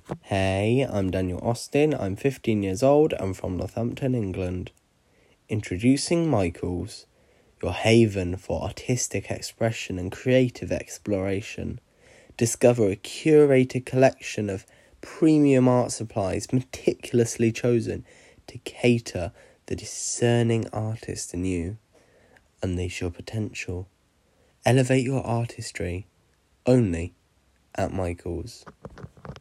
Hey, I'm Daniel Austin. I'm 15 years old and from Northampton, England. Introducing Michaels, your haven for artistic expression and creative exploration. Discover a curated collection of premium art supplies meticulously chosen to cater the discerning artist in you. Unleash your potential. Elevate your artistry. Only at Michaels.